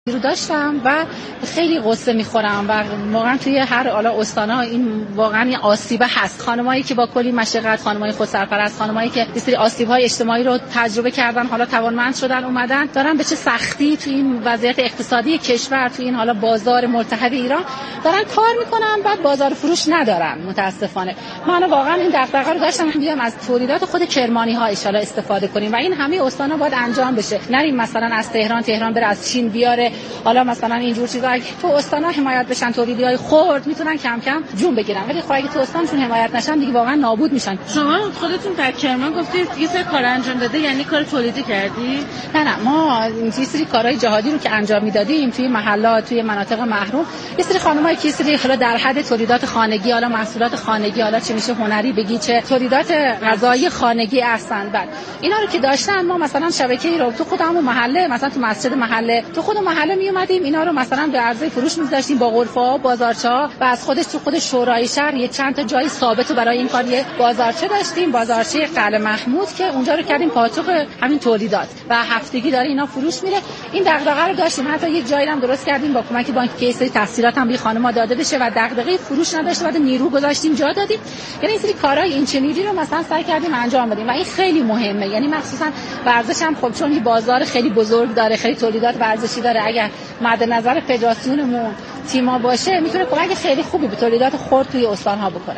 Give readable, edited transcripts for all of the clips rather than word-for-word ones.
رو داشتم و خیلی قصه میخورم و واقعا توی هر استان‌ها این واقعا یه آسیب هست. خانمایی که با کلی مشقت، خانمای خودسرپرست، خانمایی که یه سری آسیب‌های اجتماعی رو تجربه کردن، حالا توانمند شدن اومدن دارن به چه سختی توی این وضعیت اقتصادی کشور، توی این حالا بازار ملتهب ایران دارن کار میکنن، بعد بازار فروش ندارن. متاسفانه من واقعا این دغدغه رو داشتم بیام از تولیدات خود کرمانی‌ها ان شاءالله استفاده کنیم و این همه استان‌ها باید انجام بشه. نریم مثلا از تهران بره از چین بیاره، حالا مثلا اینجور چیزا تو استان‌ها حمایت بشن، تولیدی‌های خرد میتونن کم کم جون بگیرن، ولی خب اگه تو استانشون حمایت نشن دیگه واقعا نابود میشن. شما خودتون در کرمان گفتید یه سری کار انجام داده، یعنی کار تولیدی کردی؟ نه ما یه سری کارهای جهادی رو که انجام میدادیم توی محلات، توی مناطق محروم، یه سری خانمایی که سری حالا در حد تولیدات خانگی، حالا محصولات خانگی، حالا چه میشه هنری بگی، چه تولیدات غذایی خانگی هستن، بعد اینا رو که داشتن ما مثلا شبکه‌ای رو تو خودمون محله، مثلا تو مسجد محله، تو خود محله می اومدیم اینا رو مثلا به عرضه فروش می‌ذاشتیم با غرفه‌ها، بازارچه‌ها و از خودش تو خود شورای شهر یه چند تا جای ثابت برای این کار یه بازارچه داشتیم، بازارچه قلعه محمود که اونجا رو کردیم پاتوق همین تولیدات و هفتگی داره اینا فروش میره. این دغدغه رو داشتیم، حتی یه جایی هم درست کردیم با کمک بانک که سری تحصیلات هم به خانم‌ها داده بشه و دغدغه فروش نداشته، بعد نیرو گذاشتیم جا دادیم. یعنی این سری کارهای این چنینی رو مثلا سعی کردیم انجام بدیم و این خیلی مهمه. یعنی مخصوصا ورزش هم خب چون یه بازار خیلی بزرگ داره، خیلی تولیدات ورزشی داره، اگر مد نظر فدراسیونمون تیم‌ها باشه میتونه کمک خیلی خوبی به تولیدات خرد توی استان‌ها بکنه.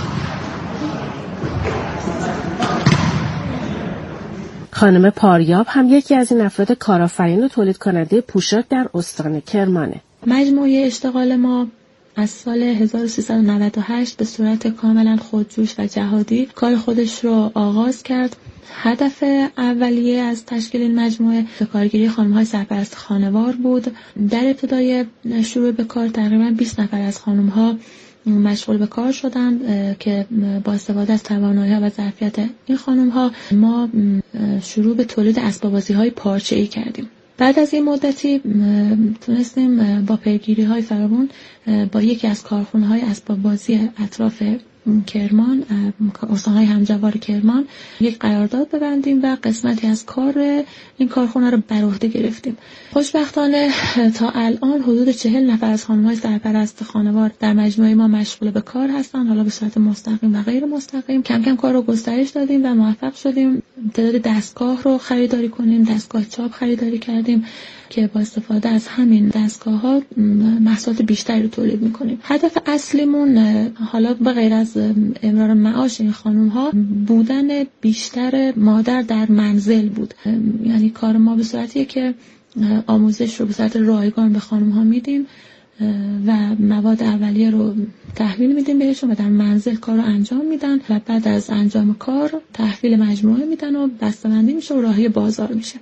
خانم پاریاب هم یکی از این افراد کارآفرین و تولید کننده پوشاک در استان کرمانه. مجموعه اشتغال ما از سال 1398 به صورت کاملا خودجوش و جهادی کار خودش رو آغاز کرد. هدف اولیه از تشکیل این مجموعه به کارگیری خانم‌های سرپرست خانوار بود. در ابتدای شروع به کار تقریباً 20 نفر از خانم‌ها مشغول به کار شدند که با استفاده از توانایی‌ها و ظرفیت این خانم‌ها ما شروع به تولید اسباب‌بازی‌های پارچه‌ای کردیم. بعد از این مدتی تونستیم با پیگیری‌های فراوان با یکی از کارخانه‌های اسباب‌بازی اطراف کرمان، استان‌های همجوار کرمان، یک قرارداد ببندیم و قسمتی از کار این کارخانه رو بر عهده گرفتیم. خوشبختانه تا الان حدود 40 نفر از خانم‌های سرپرست خانوار در مجموعه ما مشغول به کار هستند، حالا به صورت مستقیم و غیر مستقیم. کم کم کار رو گسترش دادیم و موفق شدیم تعداد دستگاه رو خریداری کنیم، دستگاه چاپ خریداری کردیم که با استفاده از همین دستگاه‌ها محصولات بیشتری رو تولید می‌کنیم. هدف اصلیمون حالا به غیر از امرار معاش این خانم‌ها بودن بیشتر مادر در منزل بود. یعنی کار ما به صورتیه که آموزش رو به صورت رایگان به خانم‌ها میدیم و مواد اولیه رو تحویل میدیم بهشون و در منزل کار رو انجام میدن و بعد از انجام کار تحویل مجموعه میدن و بسته‌بندی میشه و راهی بازار میشه.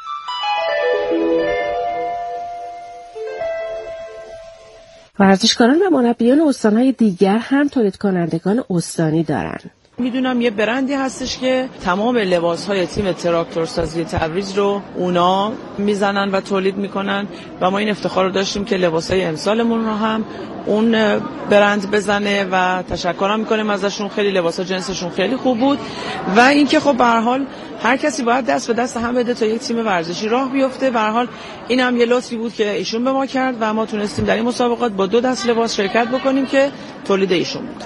ورزشکاران و مربیان استان‌های دیگر هم تولید کنندگان استانی دارند. میدونم یه برندی هستش که تمام لباس‌های تیم تراکتورسازی تبریز رو اونا میزنن و تولید میکنن و ما این افتخار رو داشتیم که لباس‌های امسالمون رو هم اون برند بزنه و تشکرم میکنیم ازشون. خیلی لباس‌ها جنسشون خیلی خوب بود و اینکه خب به هر حال هر کسی باید دست به دست هم بده تا یک تیم ورزشی راه بیفته. به هر حال این هم یه لطفی بود که ایشون به ما کرد و ما تونستیم در این مسابقات با 2 دست لباس شرکت بکنیم که تولید ایشون بود.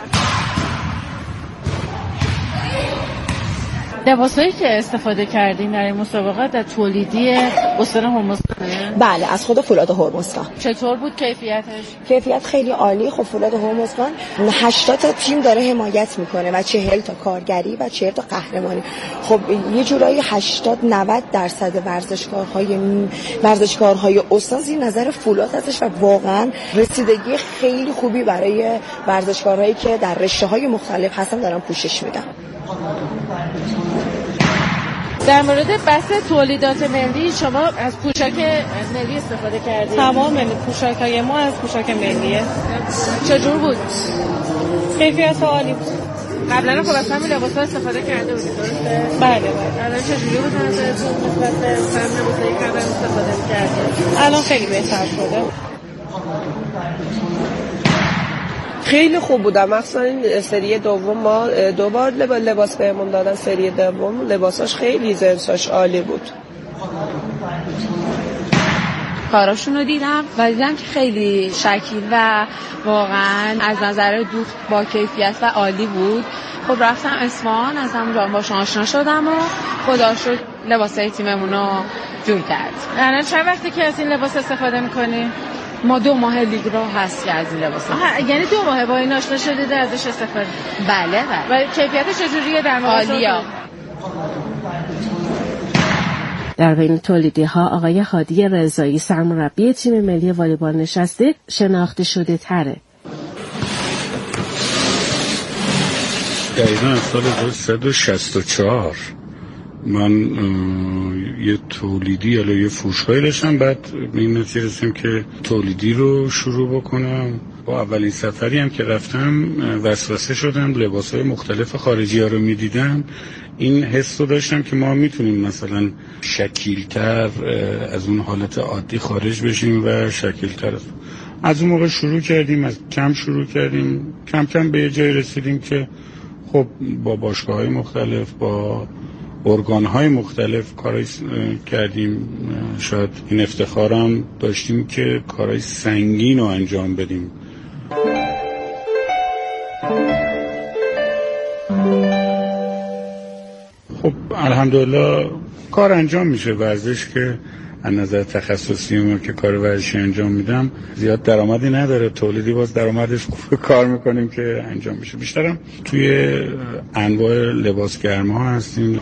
لباسایی که استفاده کردین در این مسابقات در تولیدی استان هرمزگانه؟ بله، از خود فولاد هرمزگان. چطور بود کیفیتش؟ کیفیت خیلی عالی. خب فولاد هرمزگان 80 تا تیم داره حمایت میکنه و 40 تا کارگری و 40 تا قهرمانی. خب یه جورایی 80-90% ورزشکارهای استان زیر نظر فولاد هستش و واقعا رسیدگی خیلی خوبی برای ورزشکارهایی که در رشته‌های مختلف هستن دارن پوشش میدن. در مورد بحث تولیدات ملی شما از پوشاک ملی استفاده کردید؟ تمام پوشاک‌های ما از پوشاک ملیه. چجور بود؟ کیفیت عالی بود. قبلا خب از همین لباس‌ها استفاده کرده بودید درسته؟ بله. الان چجوری بود نظرتون نسبت به همین لباسایی که قبلا استفاده کردید؟ الان خیلی بهتر شده. خیلی خوب بودم، مخصوصا این سری دوم ما 2 بار لباس بهمون دادن. سری دوم لباساش خیلی زنساش عالی بود. کاراشون رو دیدم و دیدم که خیلی شکیل و واقعا از نظر دوخت با کیفیت و عالی بود. خب رفتم اصفهان، از همونجا باشون آشنا شدم و خدا شد لباسای تیممون رو جور کرد. الان چند وقتی که از این لباس استفاده می‌کنی؟ ما 2 ماه لیگ رو هست که از این لباس. یعنی 2 ماه با این آشنا شدید ازش استفاده؟ بله. و کیفیتش چجوریه در عالیه. در بین تولیدی‌ها آقای هادی رضایی سرمربی تیم ملی والیبال نشسته شناخته شده تره. دقیقا از سال 1964 من یه تولیدی یا یه فروشگاهی داشتم، بعد به این نتیجه رسیدم که تولیدی رو شروع بکنم. با اولین سفری هم که رفتم وسوسه شدم، لباسهای مختلف خارجی ها رو میدیدم، این حس رو داشتم که ما میتونیم مثلا شکیلتر از اون حالت عادی خارج بشیم و شکیلتر. از اون موقع شروع کردیم، از کم شروع کردیم، کم کم به یه جای رسیدیم که خب با باشگاه‌های مختلف، با ارگان‌های مختلف کارای کردیم. شاید این افتخارم داشتیم که کارای سنگین رو انجام بدیم. خب الحمدلله کار انجام میشه. ورزش که از نظر تخصصی ما که کار ورزشی انجام میدم زیاد درآمدی نداره، تولیدی باز درآمدش خوب کار میکنیم که انجام میشه. بیشترم توی انواع لباس گرما هستیم.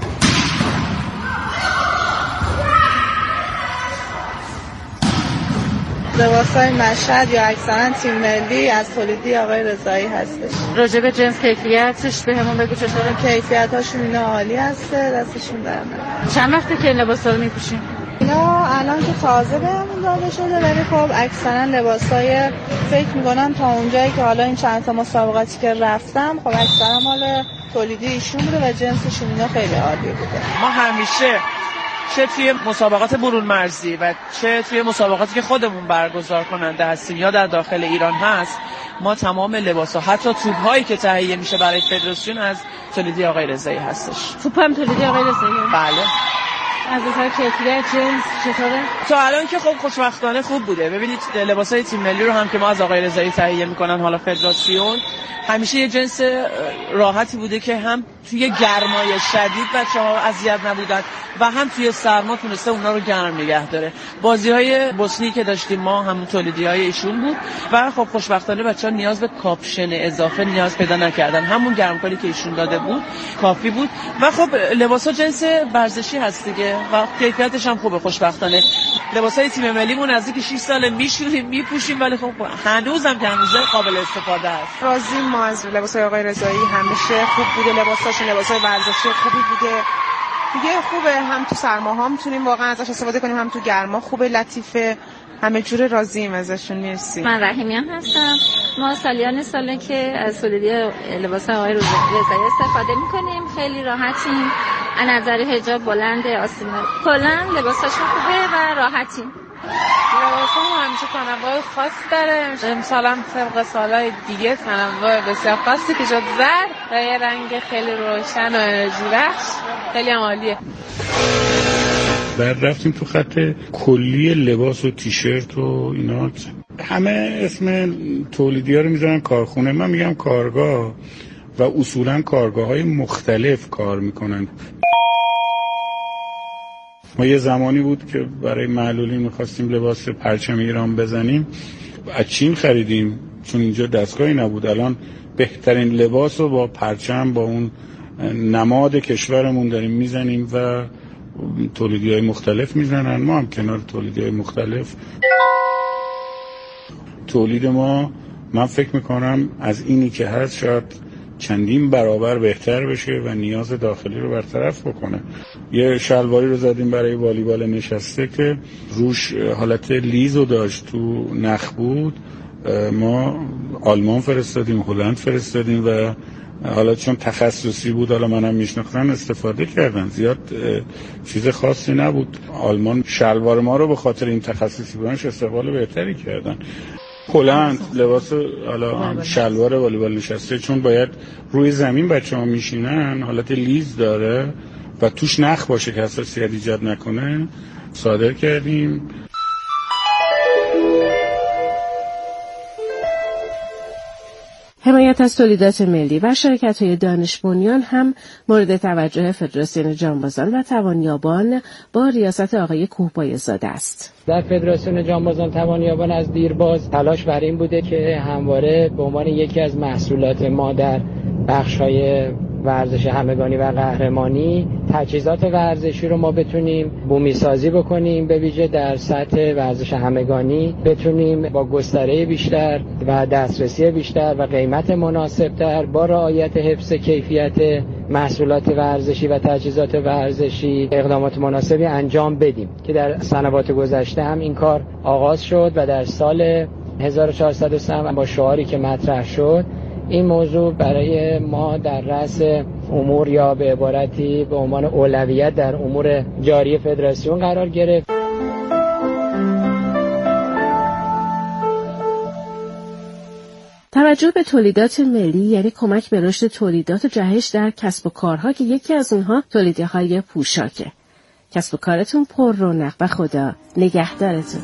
لباسای مشهد یا اکثرا تیم ملی از تولیدی آقای رضایی هستش. راجع به جنس کیفیتش بهمون بگو چطوره؟ کیفیتاشون اینا عالی هسته، دستشون در نمیاد. چند وقته که این لباسا رو میپوشین؟ اینا الان که تازه بهمون داده شده، ولی خب اکثرا لباسای فکر میکنم تا اونجایی که حالا این چند تا مسابقاتی که رفتم خب اکثرا مال تولیدی ایشون بوده و جنسشون اینا خیلی عالی بوده. ما همیشه چه توی مسابقات برون مرزی و چه توی مسابقاتی که خودمون برگزار کننده هستیم یا در داخل ایران هست، ما تمام لباسا حتی توپ‌هایی که تهیه میشه برای فدراسیون از تولیدی آقای رضایی هستش. توپ هم تولیدی آقای رضایی؟ بله. از نظر کیفیت جنس چطوره؟ تا الان که خب خوشبختانه خوب بوده. ببینید لباسای تیم ملی رو هم که ما از آقای رضایی تهیه میکنن حالا فدراسیون، همیشه یه جنس راحتی بوده که هم توی گرمای شدید بچه‌ها اذیت نبودن و هم توی سرما تونسته اونا رو گرم نگه داره. بازی‌های بوسنی که داشتیم ما هم تولیدی‌های ایشون بود و خب خوشبختانه بچه‌ها نیاز به کاپشن اضافه نیاز پیدا نکردن. همون گرمکاری که ایشون داده بود کافی بود و خب لباسا جنس ورزشی هست دیگه و کیفیتش هم خوبه. خوشبختانه لباسای تیم ملیمون نزدیک 6 سال میشوریم میپوشیم، ولی خب هنوزم که هنوز قابل استفاده است. راضیم ما از لباسای آقای رضایی، همیشه خوب بوده لباساشون، لباسای ورزشی خوبی بوده دیگه. خوبه، هم تو سرماها میتونیم واقعا ازش استفاده کنیم، هم تو گرما خوبه، لطیفه، همه جوره راضیم ازشون. مرسی. من رحیمیان هستم. ما ساله که از تولیدی لباس آقای رضایی استفاده میکنیم، خیلی راحتیم. از نظر حجاب بلند آستین کلا لباساشون خوبه و راحتیم. لباسمون همیشه تنوع خاص داره. امسال هم طبق سالهای دیگه تنوع بسیار خاصی که شد زرد و یه رنگ خیلی روشن و انرژی بخش، خیلی عالیه. بعد رفتیم تو خط کلی لباس و تیشرت و اینا. همه اسم تولیدی ها رو میذارن کارخونه، من میگم کارگاه و اصولا کارگاه های مختلف کار میکنن. ما یه زمانی بود که برای معلولین میخواستیم لباس پرچم ایران بزنیم، از چین خریدیم چون اینجا دستگاهی نبود. الان بهترین لباس رو با پرچم، با اون نماد کشورمون داریم میزنیم و تولیدی های مختلف میزنن. ما هم کنار تولیدی های مختلف، تولید ما من فکر میکنم از اینی که هست شاید چندین برابر بهتر بشه و نیاز داخلی رو برطرف بکنه. یه شلواری رو زدیم برای والیبال نشسته که روش حالت لیزو داشت، تو نخ بود. ما آلمان فرستادیم، هلند فرستادیم و حالا چون تخصصی بود، حالا منم میشناختم، استفاده کردن. زیاد چیز خاصی نبود. آلمان شلوار ما رو به خاطر این تخصصی بودنش استقبال بهتری کردن. هلند لباس حالا شلوار والیبال نشسته چون باید روی زمین بچه‌ها میشینن، حالت لیز داره و توش نخ باشه که حساسیت ایجاد نکنه، صادر کردیم. حمایت از تولیدات ملی و شرکت‌های دانش بنیان هم مورد توجه فدراسیون جانبازان و توانیابان با ریاست آقای کوهبایزاده است. در فدراسیون جانبازان توانیابان از دیرباز تلاش بر این بوده که همواره به عنوان یکی از محصولات ما در بخش‌های ورزش همگانی و قهرمانی تجهیزات ورزشی رو ما بتونیم بومی سازی بکنیم، به ویژه در سطح ورزش همگانی بتونیم با گستره بیشتر و دسترسی بیشتر و قیمت مناسبتر با رعایت حفظ کیفیت محصولات ورزشی و تجهیزات ورزشی اقدامات مناسبی انجام بدیم که در سنوات گذشته هم این کار آغاز شد و در سال 1403 با شعاری که مطرح شد این موضوع برای ما در رأس امور یا به عبارتی به عنوان اولویت در امور جاری فدراسیون قرار گرفت. توجه به تولیدات ملی یعنی کمک به رشد تولیدات و جهش در کسب و کارها که یکی از اونها تولیدهای پوشاکه. کسب و کارتون پر رونق و خدا نگهدارتون.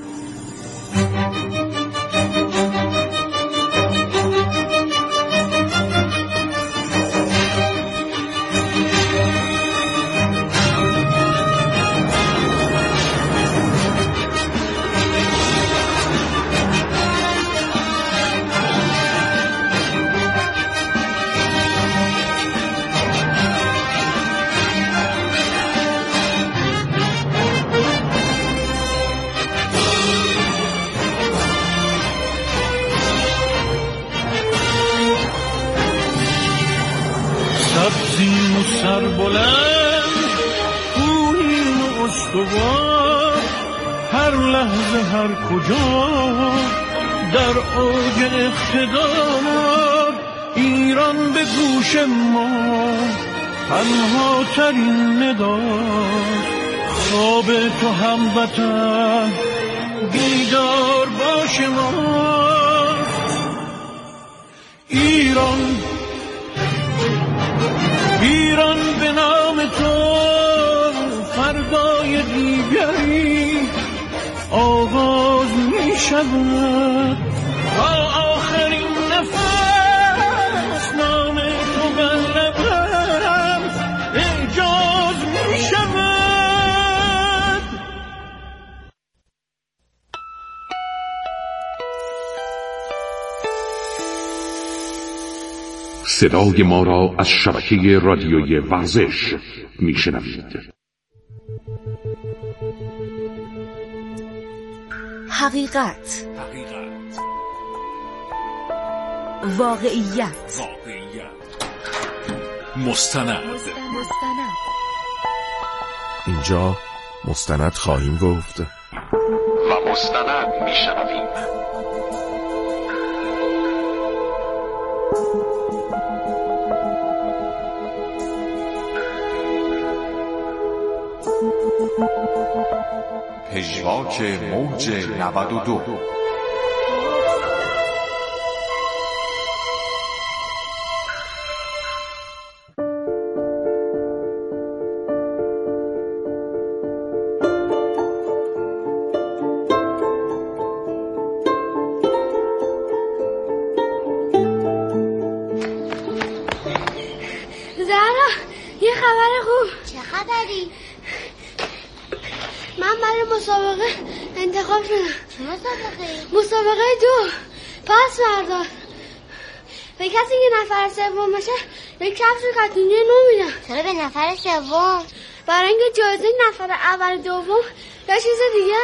سبزیم و سربلند پوییم و استوار هر لحظه هر کجا در اوج اقتدار ایران به گوش ما تنها ترین ندا خواب تو هموطن بیدار باش ما ایران به نام تو فردای دیگری آغاز می شود تا آخرین نفس نام تو بر لبم اعجاز می شود. صدای ما را از شبکه رادیوی ورزش میشنوید. حقیقت، واقعیت، مستند. اینجا مستند خواهیم گفت و مستند میشنویم. پژواک موج 92. زهرا یه خبر خوب. چه خبری؟ من برای مسابقه انتخاب شدم. چه مسابقه؟ مسابقه 2 پس بردار. به کسی که نفر سوم بشه یک کفش کتونی نو میدم. چرا به نفر سوم؟ برای اینکه جایزه نفر اول دوم یا چیز دیگه.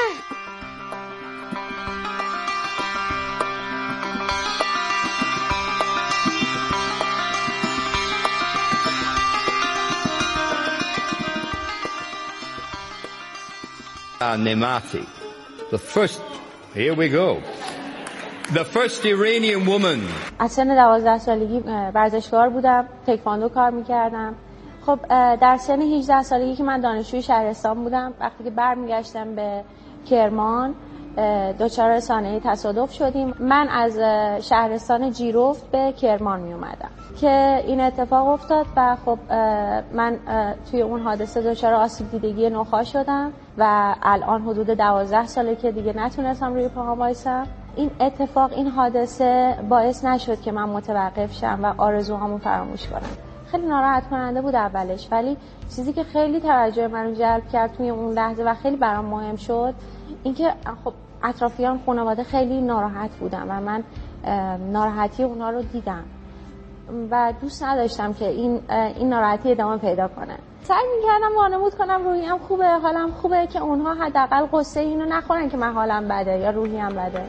Nemati, the first, here we go, the first Iranian woman. از سن 12 سالگی ورزشکار بودم، تکواندو کار میکردم. خب در سن 18 سالگی که من دانشجوی شهرستان بودم، وقتی که برمیگشتم به کرمان دچار رسانه‌ای تصادف شدیم. من از شهرستان جیرفت به کرمان می اومدم که این اتفاق افتاد و خب من توی اون حادثه دچار آسیب دیدگی نخاع شدم و الان حدود 12 ساله که دیگه نتونستم روی پاهام وایسم. این اتفاق، این حادثه باعث نشد که من متوقف شم و آرزوهامو فراموش کنم. خیلی ناراحت کننده بود اولش، ولی چیزی که خیلی توجه منو جلب کرد توی اون لحظه و خیلی برام مهم شد اینکه خب اطرافیان، خانواده خیلی ناراحت بودن و من ناراحتی اونا رو دیدم و دوست نداشتم که این ناراحتی ادامه پیدا کنه. سعی می‌کردم وانمود کنم روحیم خوبه، حالم خوبه، که اونها حداقل قصه اینو نخورن که من حالم بده یا روحیم بده.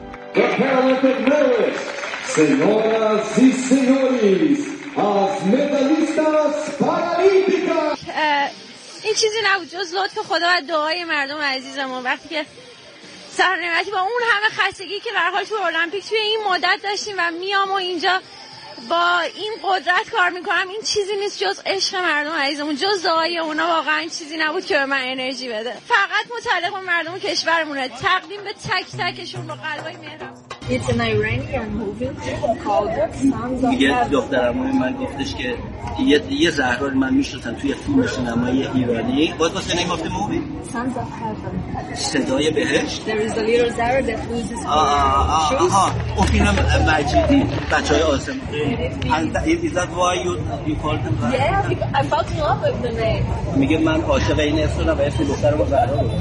این چیزی نبود جز لطف خدا و دعای مردم عزیزمون. وقتی که سرنعمتی با اون همه خستگی که به هر حال تو المپیک توی این مدت داشتیم و میام و اینجا با این قدرت کار میکنم، این چیزی نیست جز عشق مردم عزیزمون، جز دعای اونا. واقعا چیزی نبود که به من انرژی بده. فقط متعلق به مردم کشورمونه. تقدیم به تک تکشون با قلبای مهربون. It's an Iranian movie called Sons of میگه دخترمون من گفتش که یه زهرا من میشناسم توی فیلم سینمایی ایرانی. What was the name of the movie? Sons of Heaven. صدای بهشت. There is a little Zara that loses her shoes. اون فیلم مجیدی بچهای آسمون. Is that why you called them that? Yeah, I fell in love with the name. میگه من عاشق این اسم شدم و اسم دخترم زهرا بود.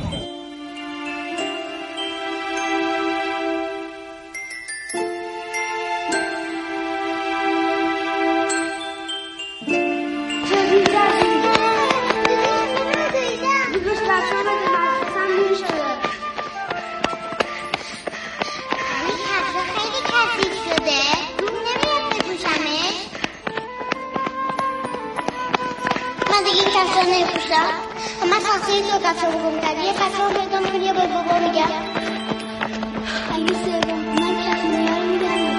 من تقصیر تو کفش رو بگم کردی یه کفش رو پیدا میکنی یه باید بابا میگم اگه سرم من کفش میاره میگم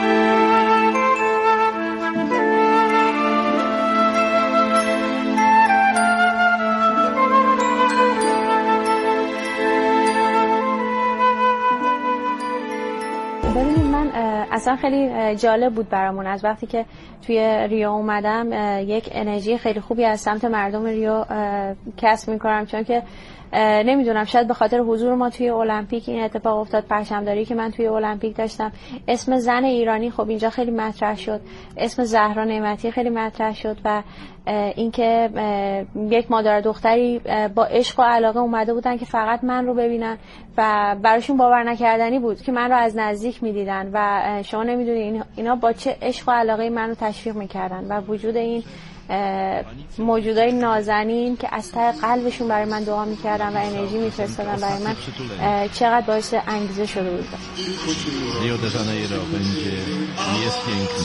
ببینید من اصلا خیلی جالب بود برامون از وقتی که توی ریو اومدم یک انرژی خیلی خوبی از سمت مردم ریو کسب میکنم، چون که نمیدونم شاید به خاطر حضور ما توی المپیک این اتفاق افتاد. پرچمداری که من توی المپیک داشتم، اسم زن ایرانی خب اینجا خیلی مطرح شد، اسم زهرا نعمتی خیلی مطرح شد و اینکه یک مادر دختری با عشق و علاقه اومده بودن که فقط من رو ببینن و براشون باور نکردنی بود که من رو از نزدیک میدیدن و شما نمیدونی اینا با چه عشق و علاقه من رو تشویق میکردن و وجود این موجودای نازنین که از ته قلبشون برای من دعا میکردن و انرژی میفرستادن برای من چقدر باعث انگیزه شده بود. Rio de Janeiro będzie piękna.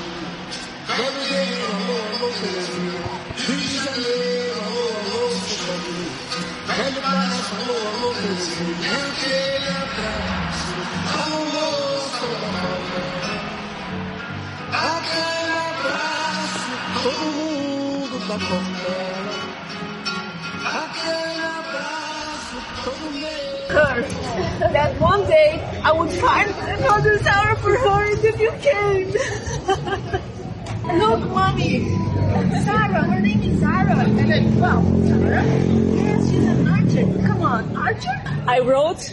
That one day I would find another Zara for her in the UK. Look, mommy, Zara. Her name is Zara. And then, well, Zara. Yes, she's an archer. Come on, archer. I wrote.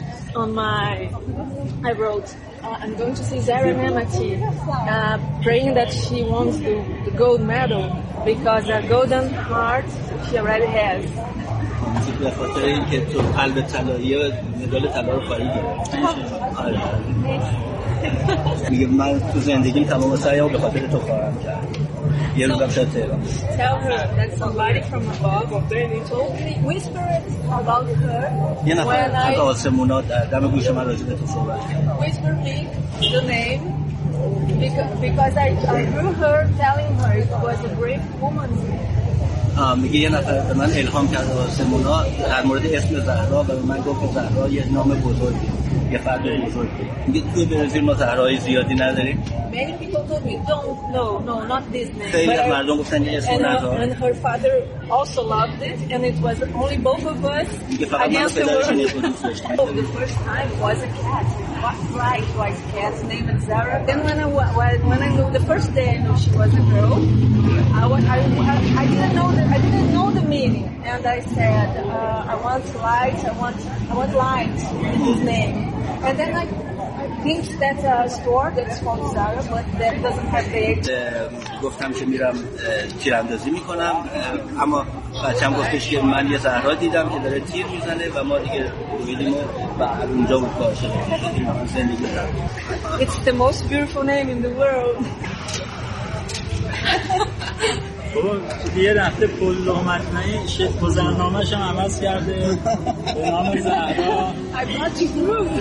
I'm going to see Zara Nemati, praying that she wants the gold medal because a golden heart she already has. به خاطر اینکه تو قلب طلایی مدال طلا رو خواهی گرفت. میگه من تو زندگیم تمام سعیمو به خاطر تو خواهم کرد. یه روزم شاید تهران. Tell her that somebody from above or then told me whispered about her. یه نفر از آسمونا در دم گوش من راجع به تو صحبت کرد. Whisper me the name because I heard her telling her it was a brave woman. میگه یه نفر به من الهام کرد آسمونا در مورد اسم زهرا و به من گفت زهرا یه نام بزرگی. یه فرد بزرگ. میگه توی برزیل ما زهرای زیادی نداریم. Many people told me, no, not this name. خیلی از مردم گفتن یه اسم نذار. And her father also loved it, and it was only both of us against the world. Oh, the first time was a cat. What right was cat's name and Zara. Then when I knew the first day I knew she was a girl, I didn't know the meaning, and I said I want light in his name, and then I think that's a store that's called Zara, but that doesn't have the. گفتم که میرم تیراندازی میکنم، اما بچه‌م گفتش که من یه زهرا دیدم که داره تیر میزنه و ما دیگه دیدیم و اونجا بود که عاشق زندگی کردم. It's the most beautiful name in the world. یه دفعه پل لغمتنهی گذرنامه‌ش هم عوض کرده به نام زهرا. I brought you through.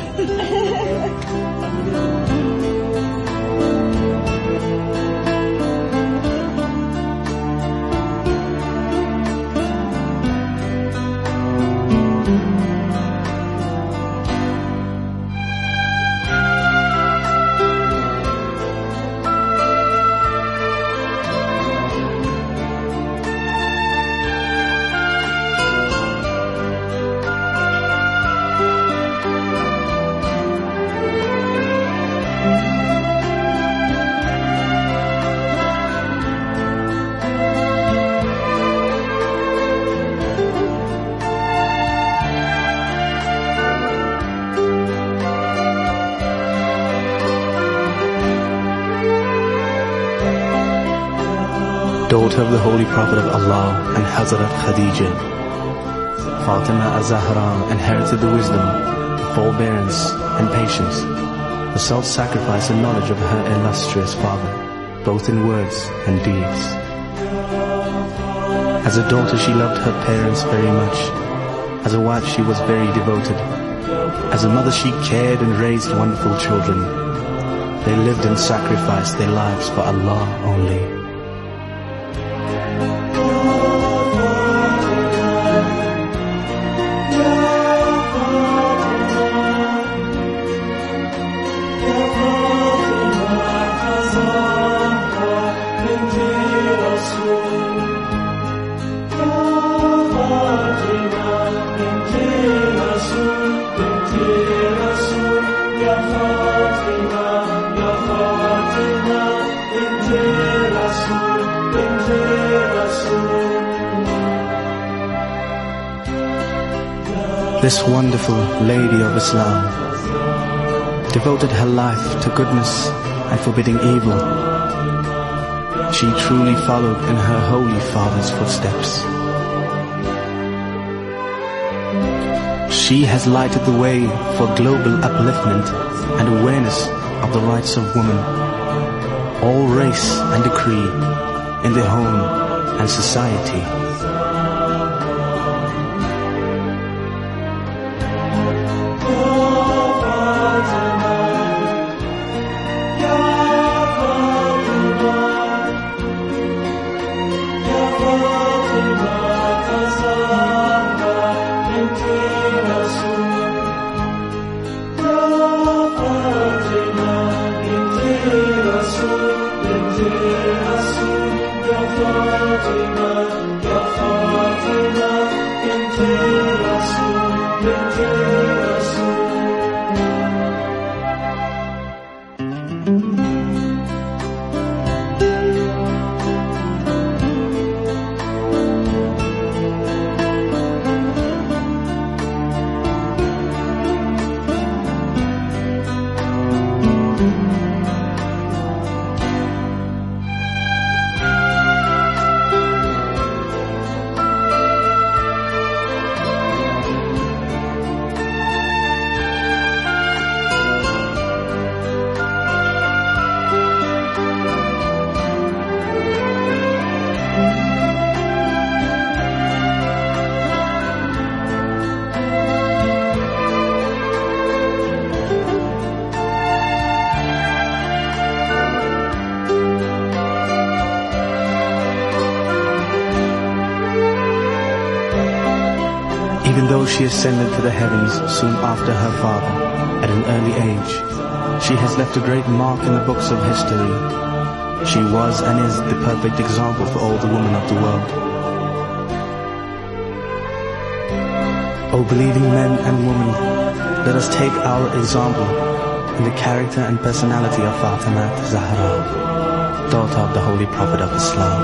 Daughter of the Holy Prophet of Allah and Hazrat Khadija, Fatima az-Zahra inherited the wisdom, forbearance and patience, the self-sacrifice and knowledge of her illustrious father, both in words and deeds. As a daughter she loved her parents very much. As a wife she was very devoted. As a mother she cared and raised wonderful children. They lived and sacrificed their lives for Allah only. This wonderful lady of Islam devoted her life to goodness and forbidding evil. She truly followed in her holy father's footsteps. She has lighted the way for global upliftment and awareness of the rights of women, all race and creed, in the home and society. Even though she ascended to the heavens soon after her father, At an early age, she has left a great mark in the books of history. She was and is the perfect example for all the women of the world. O believing men and women, let us take our example in the character and personality of Fatima Zahra, daughter of the Holy Prophet of Islam.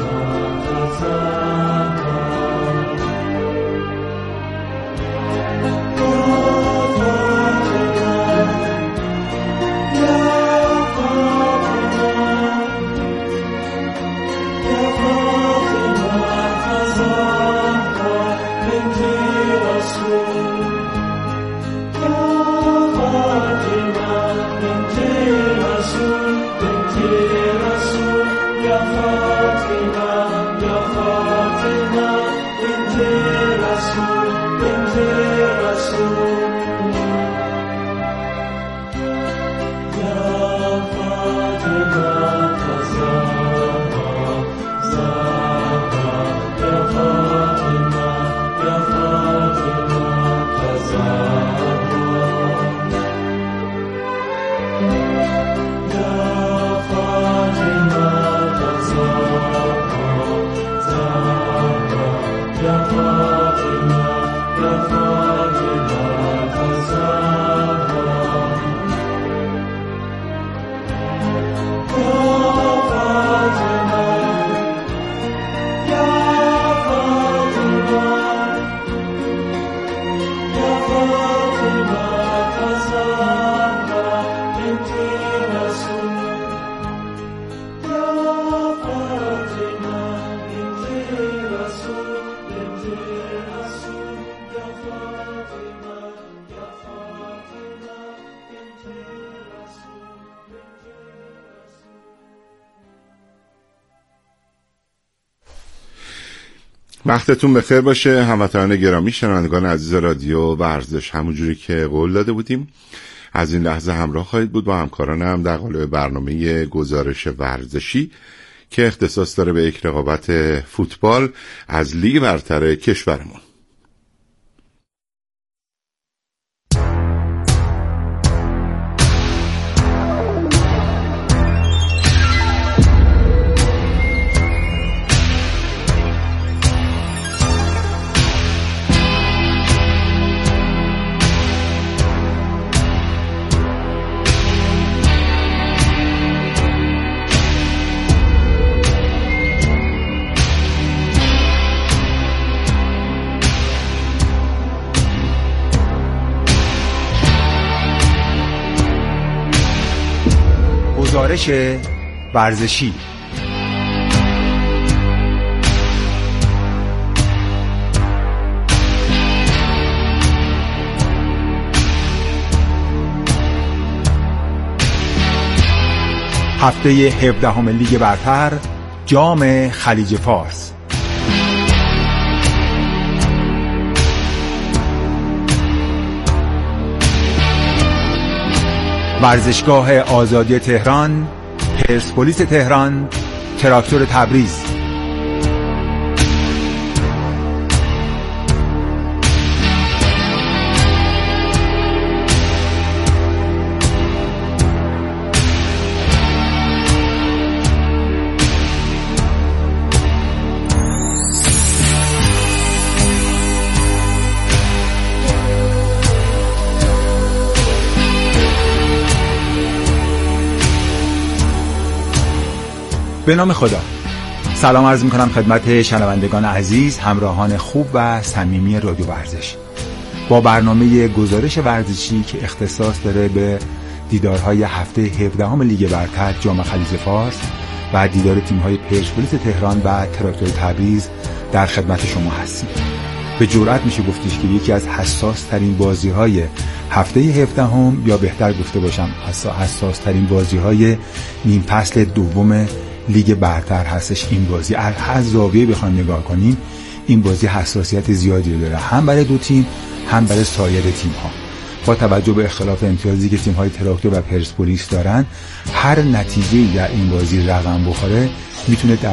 وقتتون بخیر باشه هموطنان گرامی، شنوندگان عزیز رادیو ورزش. همونجوری که قول داده بودیم از این لحظه همراه خواهید بود با همکارانم در قالب برنامه گزارش ورزشی که اختصاص داره به یک رقابت فوتبال از لیگ برتر کشورمون. گزارش ورزشی. هفته 17 لیگ برتر، جام خلیج فارس. ورزشگاه آزادی تهران، پرسپولیس تهران، تراکتور تبریز. به نام خدا. سلام عرض میکنم خدمت شنوندگان عزیز، همراهان خوب و صمیمی رادیو ورزش. با برنامه گزارش ورزشی که اختصاص داره به دیدارهای هفته 17 لیگ برتر جام خلیج فارس و دیدار تیم‌های پرسپولیس تهران و تراکتور تبریز در خدمت شما هستیم. به جرئت میشه گفتش که یکی از حساس ترین بازی‌های هفته 17 یا بهتر گفته باشم حساس ترین بازی‌های نیم فصل دوم لیگ برتر هستش. این بازی از هر زاویه بخوایم نگاه کنیم این بازی حساسیت زیادی داره، هم برای دو تیم هم برای سایر تیم‌ها. با توجه به اختلاف امتیازی که تیم‌های تراکتور و پرسپولیس دارن، هر نتیجه‌ای در این بازی رقم بخوره میتونه در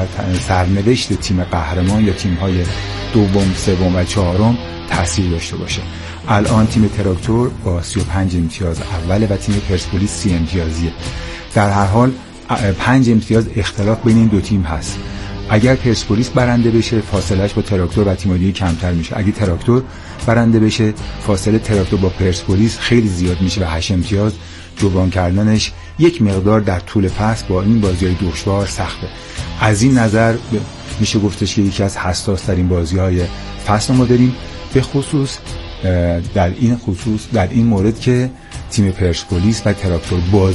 سرنوشت تیم قهرمان یا تیم‌های دوم، سوم و چهارم تاثیر داشته باشه. الان تیم تراکتور با 35 امتیاز اوله و تیم پرسپولیس 30 امتیازیه. در هر حال 5 امتیاز اختلاف بین این دو تیم هست. اگر پرسپولیس برنده بشه فاصلهش با تراکتور و تیم دیگه کمتر میشه. اگه تراکتور برنده بشه فاصله تراکتور با پرسپولیس خیلی زیاد میشه و 8 امتیاز جبران کردنش یک مقدار در طول فصل با این بازی‌های دشوار سخته. از این نظر میشه گفتش که یکی از حساس ترین بازی‌های فصل ما داریم، به خصوص در این مورد که تیم پرسپولیس و تراکتور